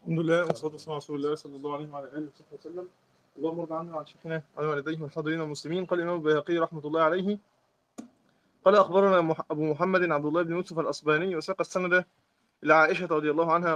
الحمد لله والصلاة والسلام على رسول الله صلى الله عليه وعلى آله وصحبه وسلم. اللهم ارض عنا وعن شيخنا وعن والديه والحاضرين والمسلمين. قال الإمام البيهقي رحمة الله عليه: قال أخبرنا أبو محمد عبد الله بن يوسف الأصبهاني وساق السند إلى عائشة رضي الله عنها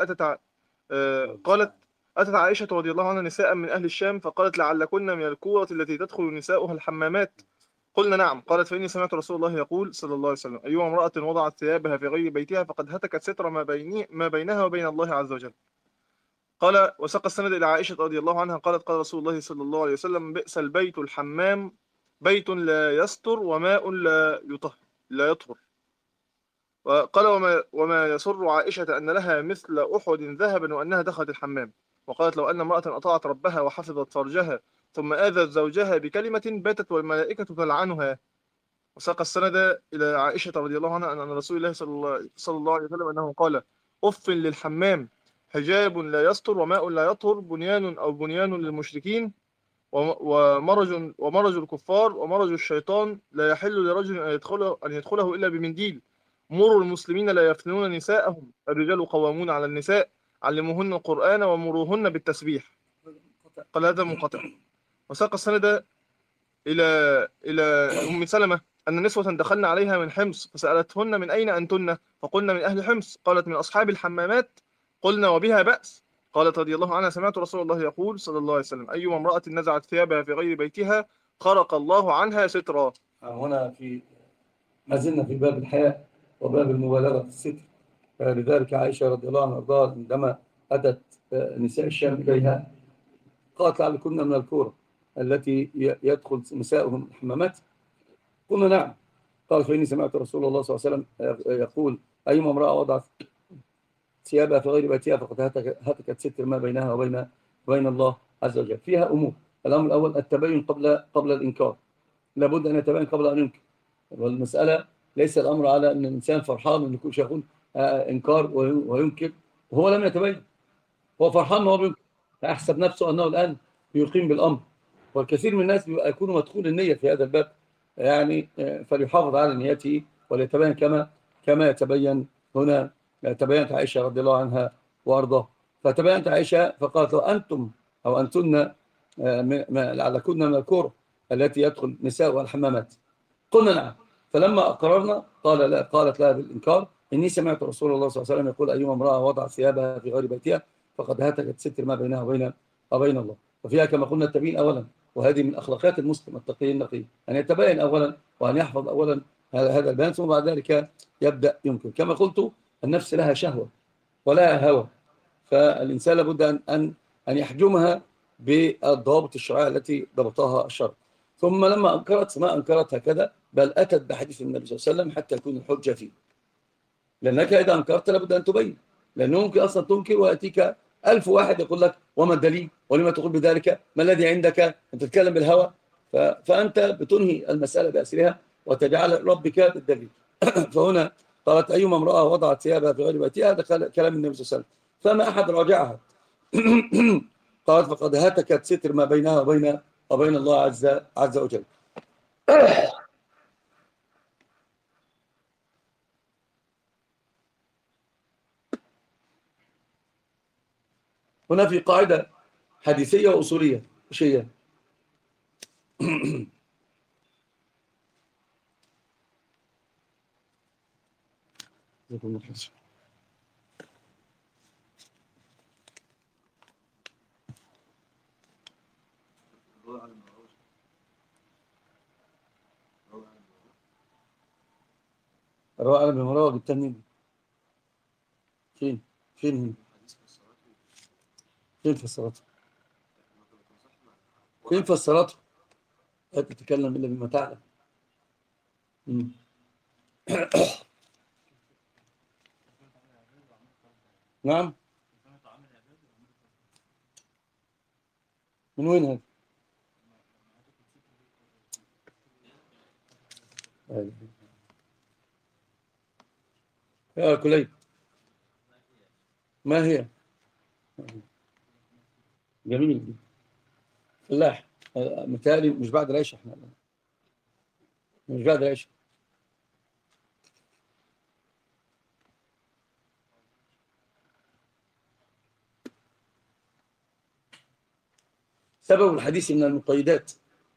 قالت أتت عائشة رضي الله عنها نساء من أهل الشام فقالت: لعلكن من الكورة التي تدخل نساؤها الحمامات؟ قلنا: نعم. قالت: فإني سمعت رسول الله يقول صلى الله عليه وسلم: أيما امرأة وضعت ثيابها في غير بيتها فقد هتكت ستر ما بينها وبين الله عز وجل. قال: وساق السند إلى عائشة رضي الله عنها قالت: قال رسول الله صلى الله عليه وسلم: بئس البيت الحمام، بيت لا يستر وماء لا يطهر. وقال: وما يسر عائشة أن لها مثل أحد ذهبا وأنها دخلت الحمام. وقالت: لو أن امرأة أطاعت ربها وحفظت فرجها ثم آذت زوجها بكلمة باتت والملائكة تلعنها. وساق السند إلى عائشة رضي الله عنها أن رسول الله صلى الله عليه وسلم أنه قال: أف للحمام، حجاب لا يستر وماء لا يطهر، بنيان للمشركين، ومرج الكفار ومرج الشيطان، لا يحل لرجل أن يدخله إلا بمنديل. مروا المسلمين لا يفتنون نساءهم، الرجال قوامون على النساء، علموهن القرآن ومروهن بالتسبيح. قال: هذا منقطع. وساق السند إلى إلى أم سلمة أن نسوة دخلن عليها من حمص فسألتهن: من أين أنتن؟ فقلن: من أهل حمص. قالت: من أصحاب الحمامات. قلنا: وبها بأس؟ قالت رضي الله عنها: سمعت رسول الله يقول صلى الله عليه وسلم: أيما امرأة نزعت ثيابها في غير بيتها خرق الله عنها سترا. هنا ما زلنا في باب الحياء وباب المبالغة في الستر. لذلك عائشة رضي الله عنها وارضاها عندما أتت نساء الشام إليها قالت: لعلكن من الكورة التي يدخل نساؤهم الحمامات؟ قلنا: نعم. قال: فإني سمعت رسول الله صلى الله عليه وسلم يقول: أيما امرأة وضعت ثيابها في غير بيتها فقد هتكت ستر ما بينها وبين الله عز وجل. فيها أمور. الأمر الأول التبين قبل الإنكار. لابد أن يتبين قبل أن ينكر. والمسألة ليس الأمر على أن الإنسان فرحان أن يكون شيخون إنكار وينكر وهو لم يتبين. هو فرحان وهو بينكر، فأحسب نفسه أنه الآن يقيم بالأمر. والكثير من الناس يكونوا مدخول النية في هذا الباب، يعني فليحافظ على نيته وليتبين كما يتبين هنا. تبينت عائشة رضي الله عنها وأرضاه. فتبينت عائشة فقالت: لو أنتم أو أنتن لعلكن من الكورة التي يدخل نساء الحمامات؟ قلنا: نعم. فلما أقررنا قالت لها بالإنكار: إني سمعت رسول الله صلى الله عليه وسلم يقول: أيما امرأة وضع ثيابها في غير بيتها فقد هتكت ستر ما بينها وبين الله. وفيها كما قلنا التبيين أولا، وهذه من أخلاقيات المسلم التقي النقي أن يتبين أولا وأن يحفظ أولا هذا البيان، ثم بعد ذلك يبدأ ينكر. كما قلت النفس لها شهوة ولها هوى، فالإنسان لابد أن يحجمها بالضوابط الشرعية التي ضبطها الشرع. ثم لما أنكرت ما أنكرت هكذا، بل أتت بحديث النبي صلى الله عليه وسلم حتى يكون الحجة فيه. لأنك إذا أنكرت لابد أن تبين، لأنه ممكن أصلا تنكر ويأتيك 1000 واحد يقول لك: وما الدليل؟ ولما تقول بذلك؟ ما الذي عندك؟ أنت تتكلم بالهوى. فأنت بتنهي المسألة بأسرها وتجعل ربك بالدليل. فهنا قالت: أيما امرأة وضعت ثيابها في غير بيتها، هذا كلام النبي صلى الله عليه وسلم، فما أحد راجعها. قالت: فقد هتكت ستر ما بينها وبين الله عز وجل. هنا في قاعدة حديثية وأصولية شيئا. الرواء من وراء بالتنين. فين هنا؟ فين فسرته؟ لا تتكلم إلا بما تعلم. نعم. من وين هذا؟ يا كليب، ما هي؟ جميل. فلاح متهيألي مش بعد العشاء، احنا مش بعد العشاء. سبب الحديث من المقيدات.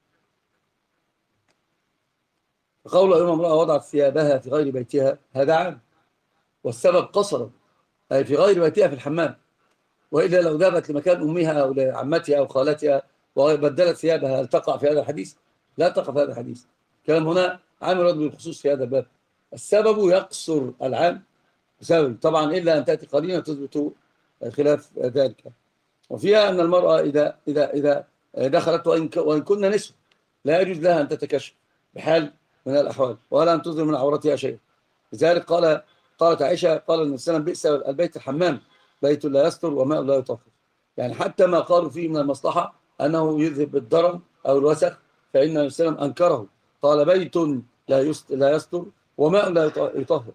فقول أيما امرأة وضعت ثيابها في غير بيتها هذا عام، والسبب قصر أي في غير بيتها في الحمام. وإلا لو ذهبت لمكان أمها أو لعمتها أو خالتها وبدلت ثيابها هل تقع في هذا الحديث؟ لا تقع في هذا الحديث. كلام هنا عام يراد بالخصوص في هذا الباب. السبب يقصر العام بسبب طبعا إلا أن تأتي قرينة تثبت خلاف ذلك. وفيها أن المرأة إذا دخلت وإن كنا نسوة لا يجوز لها أن تتكشف بحال من الأحوال ولا أن تظهر من عورتها شيء. لذلك قالت عائشة قال النبي صلى الله عليه وسلم بئس البيت الحمام، بيت لا يستر وماء لا يطهر. يعني حتى ما قالوا فيه من المصلحة أنه يذهب بالضرر أو الوسخ فإن النبي صلى الله عليه وسلم أنكره، قال بيت لا يستر وماء لا يطهر.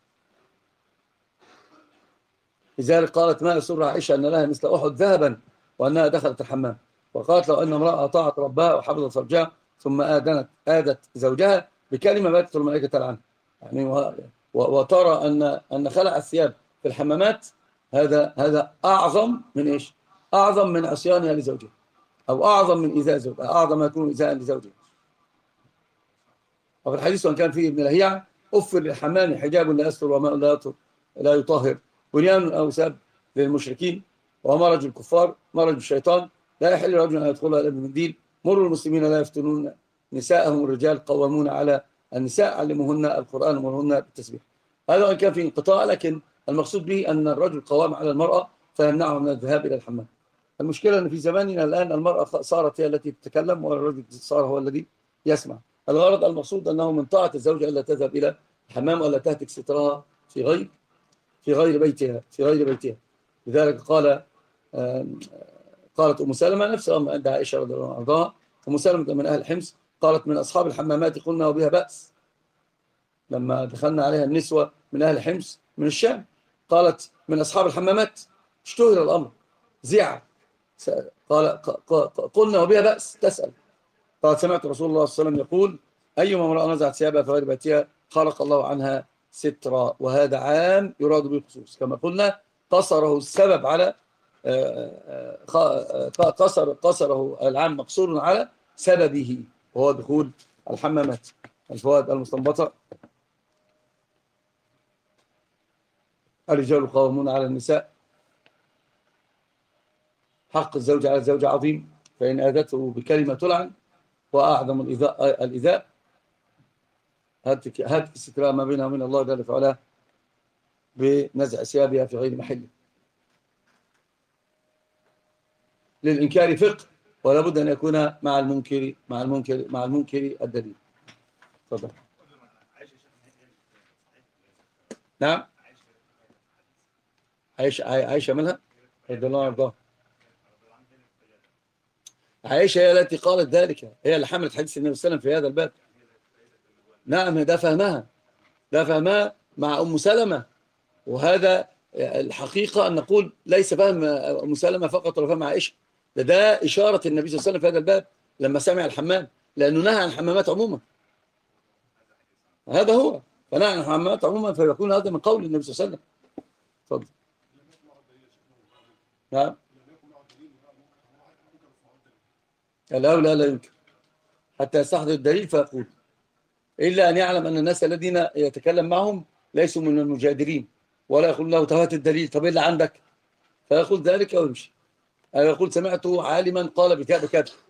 لذلك قالت ما يسر عائشة أن لها مثل أحد ذهبا وأنها دخلت الحمام. وقالت لو أن امرأة أطاعت ربها وحفظت فرجها ثم آدت زوجها بكلمة باتت الملائكة تلعنها. يعني وترى أن خلع الثياب في الحمامات هذا أعظم من إيش؟ أعظم من عصيانها لزوجها، أو أعظم من إيذاء زوجها، أعظم ما يكون إيذاء لزوجها. وفي الحديث وأن كان فيه ابن لهيعة أفر للحمام حجاب لا يستر وماء لا يطهر، بنيان أو سب للمشركين ومرج الكفار مرج الشيطان، لا يحل رجل أن يدخلها إلا بمنديل، مروا المسلمين لا يفتنون نساءهم، الرجال قوامون على النساء، علموهن القرآن ومرهن بالتسبيح. هذا وإن كان فيه انقطاع، لكن المقصود به أن الرجل قوام على المرأة فيمنعه من الذهاب إلى الحمام. المشكلة أن في زماننا الآن المرأة صارت هي التي تتكلم والرجل صار هو الذي يسمع. الغرض المقصود أنه من طاعة الزوجة ألا تذهب إلى الحمام ولا تهتك سترها في غير بيتها. لذلك قالت أم سلمة نفسها عند عائشة رضي الله عنها، أم سلمة من أهل حمص قالت من أصحاب الحمامات قلنا وبها بأس. لما دخلنا عليها النسوة من أهل حمص من الشام قالت من أصحاب الحمامات، اشتهر الأمر زيعة. قلنا وبها بأس تسأل. قالت سمعت رسول الله صلى الله عليه وسلم يقول أيما امرأة نزعت ثيابها في غير بيتها خلق الله عنها سترا، وهذا عام يراد به الخصوص. كما قلنا قصره السبب على قصره العام مقصور على سببه وهو دخول الحمامات. الفوائد المستنبطة: الرجال قوامون على النساء، حق الزوج على الزوجة عظيم، فإن آذته بكلمة تلعن، وأعظم الإيذاء هاتك السترة ما بينها وبين الله جل وعلا بنزع ثيابها في غير محله. للإنكار فقه، ولا بد أن يكون مع المنكر الدليل. تفضل. نعم. عائشة منها رضي الله عنها. عائشة هي التي قالت ذلك، هي اللي حملت حديث النبي صلى الله عليه وسلم في هذا الباب. نعم، ده فهمها مع أم سلمة. وهذا الحقيقة أن نقول ليس فهم أم سلمة فقط ولا فهم عائشة، ده إشارة النبي صلى الله عليه وسلم في هذا الباب لما سمع الحمام، لأنه نهى عن الحمامات عموما. هذا هو، فنهى عن الحمامات عموما، فيكون هذا من قول النبي صلى الله عليه وسلم. تفضل. نعم. الأولى لا يمكن حتى يستحضر الدليل فيقول، إلا أن يعلم أن الناس الذين يتكلم معهم ليسوا من المجادلين، ولا يقول له تهات الدليل، طب إيه اللي عندك؟ فيقول ذلك ويمشي، أو يقول سمعت عالما قال بكذا كذا،